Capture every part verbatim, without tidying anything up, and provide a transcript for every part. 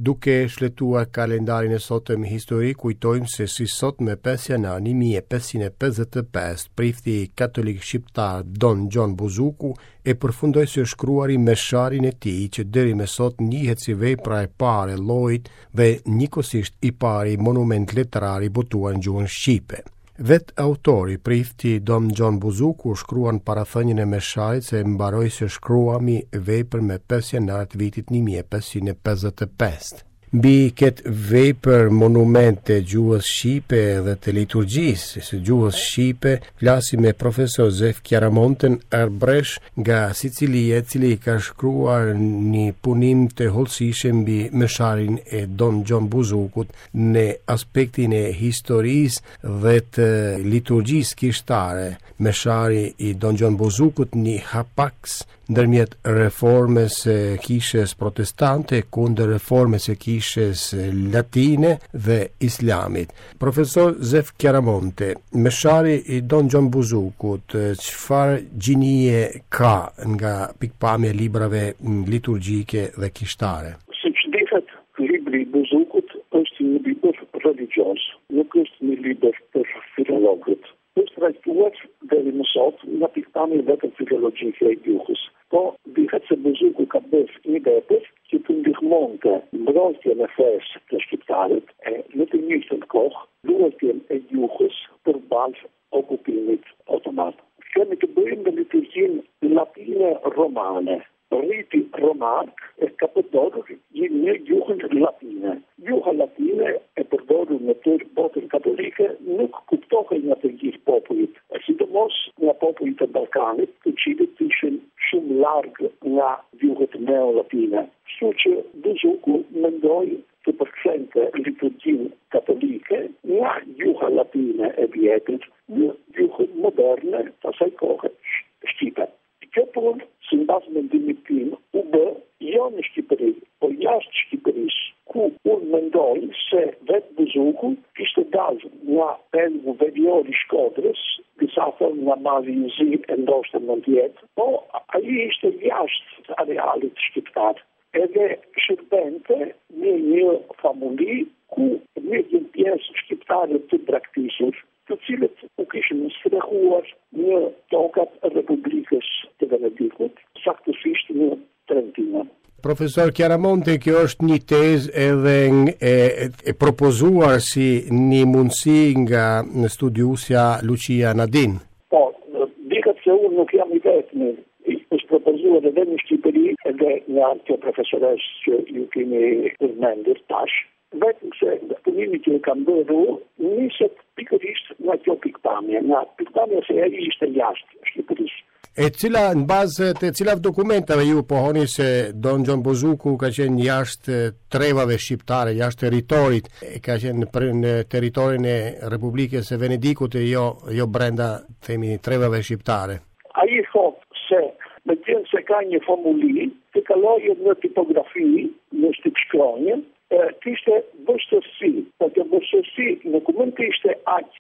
Duke shletuar kalendarin e sotëm historik, kujtojmë se si sot me pesë janar një mijë e pesëqind e pesëdhjetë e pesë, prifti katolik shqiptar Don Gjon Buzuku e përfundoi së shkruari mesharin e tij që deri me sot njihet si vepra e parë e llojit dhe njëkohësisht i pari monument letrar i botuar në gjuhën shqipe. Vet autori, prifti Don Gjon Buzuku, shkruan parathënien e mesharit se mbaroi së shkruami vepër me pesë janar të vitit një mijë e pesëqind e pesëdhjetë e pesë. Mbi këtë vepër monument të gjuhës shqipe dhe të liturgjisë së gjuhës shqipe, flasim me profesor Zef Kjaramonten Arbresh nga Sicilia, i cili ka shkruar një punim të hollësishëm mbi mesharin e Don Gjon Buzukut në aspektin e historisë dhe të liturgjisë kishtare. Meshari i Don Gjon Buzukut një hapaks ndërmjet reformës së kishës protestante kundër reformës së kishës latine dhe islamit. Profesor Zef Kjaramonte, meshari i Don Gjon Buzukut, çfarë gjinie ka nga pikpamja e librave liturgjike dhe kishtare? Siç dihet, libri i Buzukut është një libër religjioz, nuk është një libër për filologët. Është trajtuar deri më sot nga pikpamja vetëm filologjike e gjuhës. Po, dihet se Buzuku ka bërë një vepër që të ndihmonte mbrojtjen e fesë të shqiptarit e në të njëjtën kohë luajtjen e gjuhës përballë okupimit otoman. Kemi të bëjmë me liturgjinë latine romane. Riti roman e ka përdorur një gjuhën latine. Gjuha latine e përdorur në tërë botën katolike nuk kuptohej nga të gjithë popujt, e sidomos nga popujt e Ballkanit, të cilët ishin shumë larg nga gjuhët neolatine. Kështu që Buzuku mendoi të përkthente liturgjinë katolike nga gjuha latine e vjetër në gjuhën moderne të asaj kohe shqipe. Kjo punë, si mbas mendimit tim, u bë jo në Shqipëri, po jashtë Shqipërisë, ku unë mendoj se vetë Buzuku kishte dalë nga pengu verior i Shkodrës, disa thonë nga Mali i Zi e ndoshta mund të jetë, po ai ishte jashtë arealit shqiptar. Edhe shërbente në një famulji ku në një pjesë shqiptare të braktisur, të cilët u kishin strehuar në tokat e Republikës të Venedikut, saktësisht në Trentino. Profesor Kjaramonte, kjo është një tezë edhe e, e propozuar si një mundësi nga studiusja Lucia Nadin. Po, dihet se unë nuk jam i vetmi, është propozuar edhe në Shqipëri edhe nga kjo profesores që ju keni përmendur tash. Vetëm se punimi që e kam bërë niset pikërisht nga kjo pikpamje, nga pikpamja se ai ishte jashtë Shqipërisë. E cila në bazë të cilat dokumentave ju pohoni se Don Gjon Buzuku ka qenë jashtë trevave shqiptare, jashtë territorit, ka qenë në territorin e Republikës së Venedikut e jo, jo brenda themi trevave shqiptare? Ai thotë se me qenë se ka një formuli të kalojë në tipografi, në shtypshkronje, kishte vështërsi, po të vështërsi nuk mund të ishte aq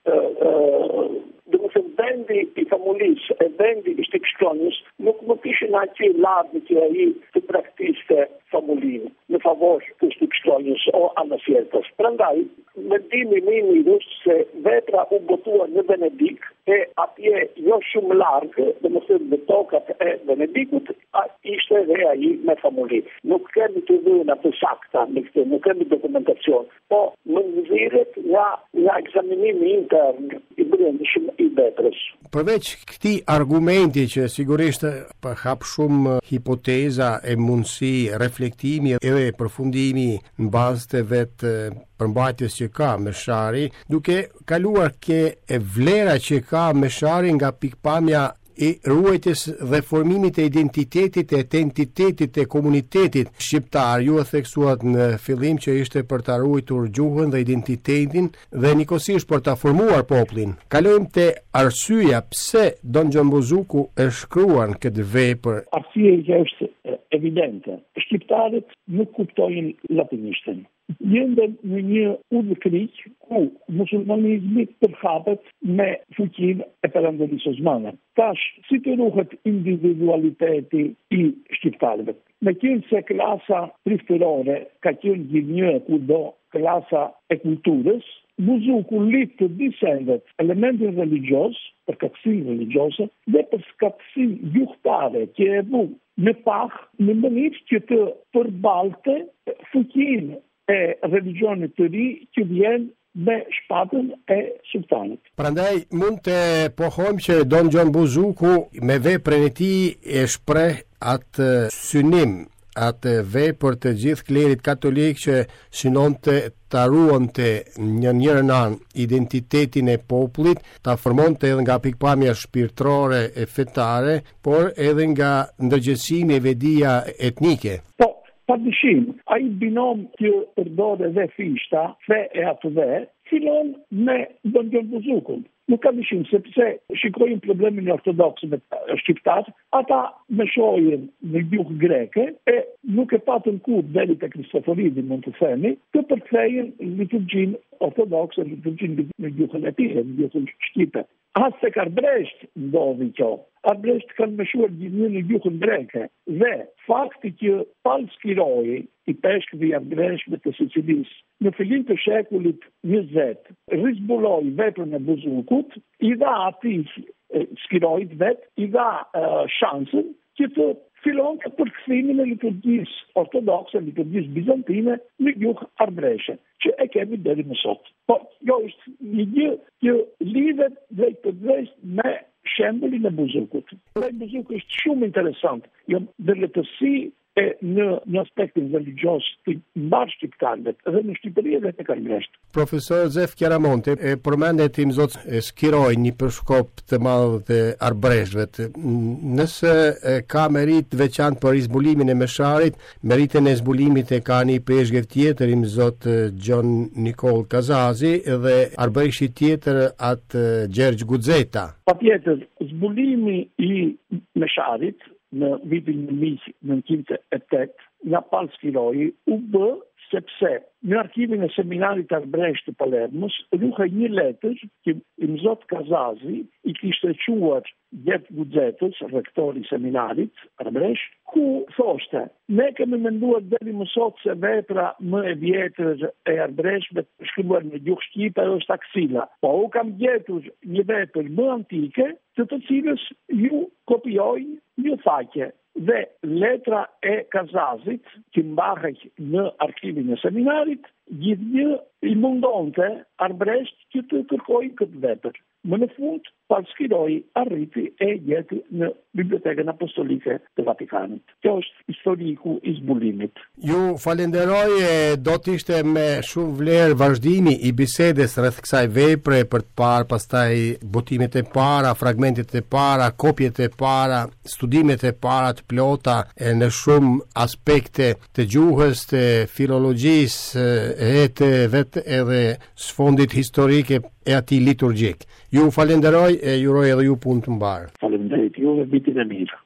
dhe më thëmë vendi i famulisë e vendi i shtypshkronjës nuk mund të ishin aq i lartë që ai të praktiste famulinë në favor të shtypshkronjës o anasjetës. Prandaj, mendimi më i mirë është se vepra u botua në Venedik e atje jo shumë largë, dhe më thëmë në tokat e Venedikut, ishte dhe ai me famuli. Nuk kemi të dhëna të sakta në këtë, nuk kemi dokumentacion, po më nëziret nga, nga ekzaminimi intern i brendshëm i veprës. Përveç këtij argumenti që sigurisht hap shumë hipoteza e mundësi reflektimi e përfundimi në bazë të vetë përmbajtjes që ka meshari, duke kaluar ke e vlera që ka meshari nga pikpamja i ruajtjes dhe formimit e identitetit e identitetit e komunitetit shqiptar. Ju e theksuat në fillim që ishte për ta ruajtur gjuhën dhe identitetin dhe njëkohësisht për ta formuar popullin. Kalojmë te arsyeja pse Don Gjon Buzuku e shkruan këtë vepër. Arsyeja është evidente. Shqiptarët nuk kuptojnë latinishtën. Jendem në një udhëkriq ku musulmanizmi përhapet me fuqinë e Perandorisë Osmane. Tash, si të ruhet individualiteti i shqiptarëve? Me qenë se klasa priftërore ka qenë gjithnjë kudo klasa e kulturës, Buzuku lit të disendet elementin religios, për katësin religiose, dhe për skatësin juhtare që e vu me pak në mënyrë që të përbalte fuqinë e religionit të ri që vjen me shpatën e sultanit. Prandaj mund të pohojmë që Don John Buzuku me veprën e tij e shpreh atë synim, atë vepër të gjithë klerit katolik që synonte ta ruante një njërën anë identitetin e popullit, ta formonte edhe nga pikpamja shpirtërore e fetare, por edhe nga ndërgjegjësimi e vedia etnike. Po, pa dyshim, ai binom që përdore dhe fishta, fe e atë dhe, fillon me Don John Buzukun. Nuk ka dyshim, sepse shikojnë problemin e ortodoksëve shqiptar, ata me shojnë në gjuhë greke, e nuk e patën kur deri te Kristoforidi, mund të themi, të përkthejnë liturgjinë ortodokse, liturgjinë në gjuhën e tyre, në gjuhën shqipe. As tek Arbresht ndodhi kjo. Arbresht kanë mëshuar gjithnjë në gjuhën greke, dhe fakti që Pal Skiroi, i peshkëve i Arbreshve të Sicilisë, në fillim të shekullit njëzet, rizbuloi veprën e Buzukut, i dha atij Skiroit vet, i dha uh, shansën që të fillon të përkthimin e liturgjisë ortodokse, liturgjisë bizantine në gjuhë arbreshe, që e kemi deri më sot. Po, jo është një gjë që lidhet drejt për drejt me shembullin e Buzukut. Dhe Buzuku është shumë interesant, jo dërletësi e në, në aspektin religios të mbar shqiptarëve dhe në Shqipëri dhe tek Arbresht. Profesor Zef Chiaramonte e përmendet i mëzot Skiroi një përshkop të madh të Arbreshtëve. Nëse ka merit veçantë për zbulimin e mesharit, meritën e zbulimit e ka një peshqev tjetër i mëzot John Nicol Kazazi dhe Arbreshti tjetër atë Gjergj Guxeta. Patjetër, zbulimi i mesharit në vitin një mijë nëntëqind e tetë nga Pal Skiroi u bë sepse në arkivin e seminarit Arbresht të Palermos ruhej një letër që i mëzot Kazazi i kishte quar Gjergj Guxetës, rektori i seminarit Arbresht, ku thoshte: ne kemi menduar deri më sot se vepra më e vjetër e Arbreshtve shkruar në gjuhë shqipe është Aksila, po u kam gjetur një vepër më antike të të cilës ju kopijojnë një faqe. Dhe letra e Kazazit, që mbahej në arkivin e seminarit, gjithnjë i mundonte Arbresht që të kërkojë këtë vepër. Më në fund, Pal Skiroi arriti e gjeti në Bibliotekën Apostolike të Vatikanit. Kjo është historiku i zbulimit. Ju falenderoj, e do të ishte me shumë vlerë vazhdimi i bisedes rreth kësaj vepre për të parë pastaj botimet e para, fragmentet e para, kopjet e para, studimet e para të plota e në shumë aspekte të gjuhës, të filologjisë e të vetë edhe sfondit historike e atij liturgjik. Ju falenderoj e juroj edhe ju punë të mbarë. Faleminderit juve, vitin e mirë.